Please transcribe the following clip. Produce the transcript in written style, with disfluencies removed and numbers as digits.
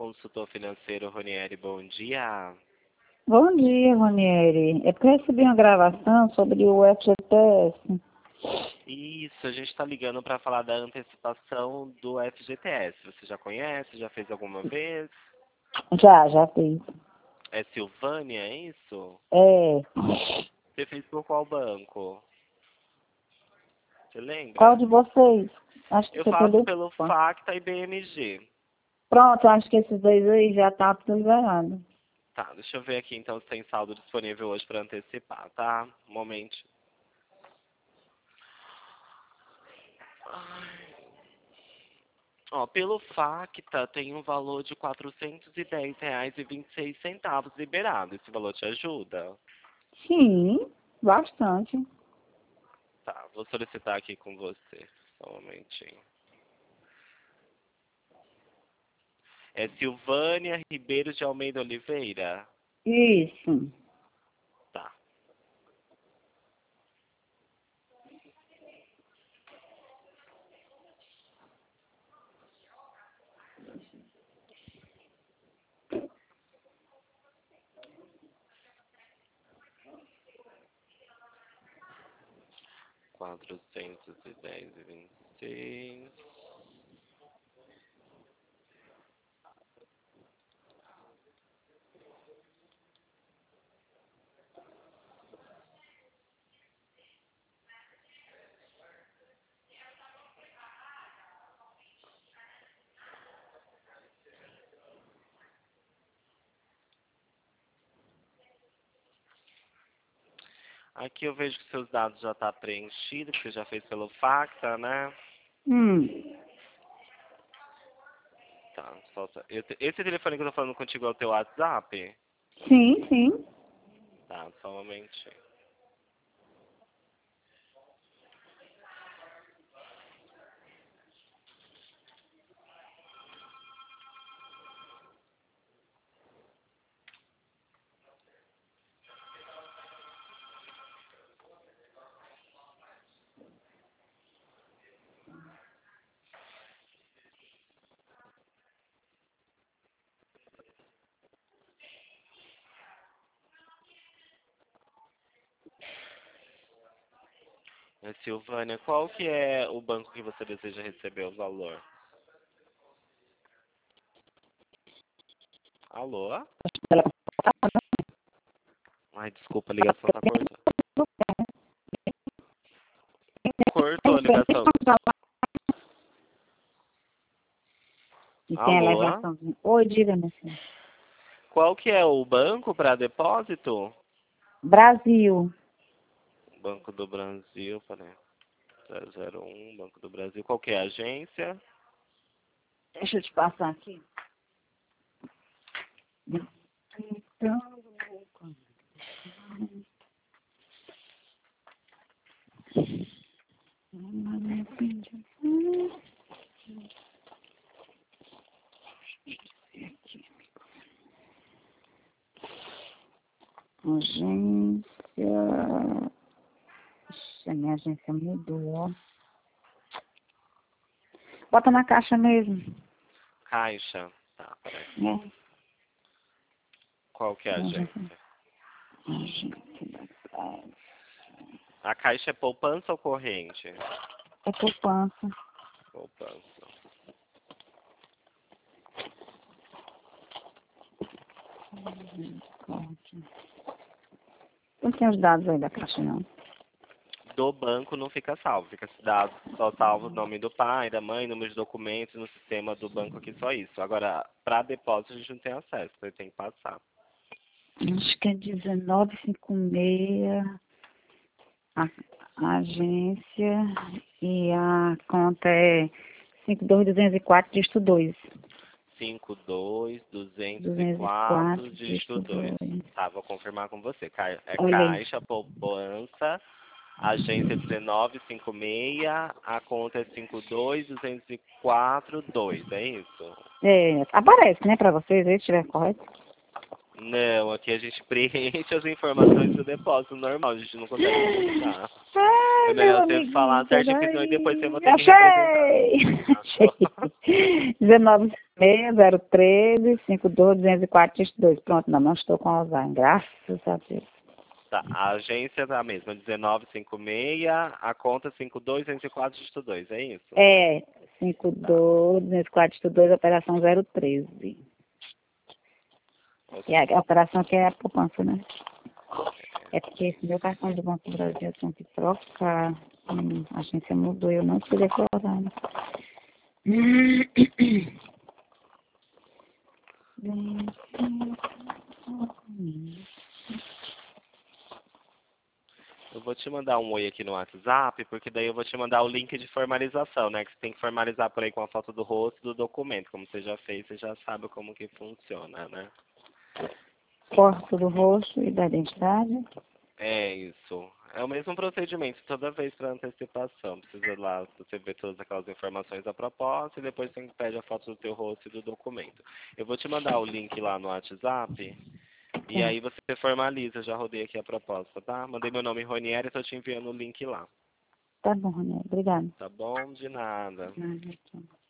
consultor financeiro Ronieri, bom dia. Bom dia, Ronieri. É porque eu recebi uma gravação sobre o FGTS. Isso, a gente está ligando para falar da antecipação do FGTS. Você já conhece? Já fez alguma vez? Já fiz. É Silvânia, é isso? É. Você fez por qual banco? Você lembra? Qual de vocês? Acho que Eu você faço perdeu. pelo Facta e BMG. Pronto, acho que esses dois aí já tá tudo liberado. Tá, deixa eu ver aqui então se tem saldo disponível hoje para antecipar, tá? Um momento. Ó, pelo Facta tem um valor de R$ 410,26 liberado. Esse valor te ajuda? Sim, bastante. Tá, vou solicitar aqui com você. Só um momentinho. É Silvânia Ribeiro de Almeida Oliveira? Isso. Tá. R$ 410,26. Aqui eu vejo que seus dados já estão preenchidos, que você já fez pelo Facta, né? Tá, esse telefone que eu tô falando contigo é o teu WhatsApp? Sim. Tá, só um momentinho. Silvânia, qual que é o banco que você deseja receber o valor? Alô? Ai, desculpa, a ligação tá cortando. Cortou a ligação. E tem a Alô? elevaçãozinha. Oi, diga, minha filha. Qual que é o banco para depósito? Brasil. Banco do Brasil, peraí. 001, Banco do Brasil. Qual que é a agência? Deixa eu te passar aqui. Agência. Ixi, a minha agência mudou, ó. Bota na caixa mesmo. Caixa. Tá, peraí. É. Qual que é a agência? Agência da Caixa. A caixa é poupança ou corrente? É poupança. Poupança. Não tem os dados aí da caixa, não. Do banco não fica salvo, fica dado, só salvo o nome do pai, da mãe, número de documentos no sistema do banco aqui, só isso. Agora, para depósito a gente não tem acesso, você tem que passar. Acho que é 1956 a agência e a conta é 52204, dígito 2. 52204, dígito 2. Tá, vou confirmar com você. É Caixa Poupança, agência 1956, a conta é 52204-2, é isso? É, aparece, né, pra vocês aí, se estiver correto. Não, aqui a gente preenche as informações do depósito normal, a gente não consegue mudar. Ai, É meu melhor você amiguinho, falar certinho, porque senão peraí. depois você vai ter que representar. Achei! 19.013.52.204.22. Pronto, não estou com Alzheimer, graças a Deus. Tá, a agência é a mesma, 1956, a conta 52.204.2, é isso? É, 52.204.22, operação 013. E a operação que é a poupança, né? É porque esse meu cartão do Banco do Brasil eu tenho que trocar. A agência mudou, eu não sei decorar. Né? Eu vou te mandar um oi aqui no WhatsApp, porque daí eu vou te mandar o link de formalização, né? Que você tem que formalizar por aí com a foto do rosto do documento. Como você já fez, você já sabe como que funciona, né? Foto do rosto e da identidade. É isso. É o mesmo procedimento toda vez para antecipação. Precisa lá, você ver todas aquelas informações da proposta e depois você pede a foto do teu rosto e do documento. Eu vou te mandar o link lá no WhatsApp e Tá, aí você formaliza. Já rodei aqui a proposta, tá? Mandei meu nome Ronieri e estou te enviando o link lá. tá bom, Rony. Obrigada. Tá bom? De nada. Nada, tchau.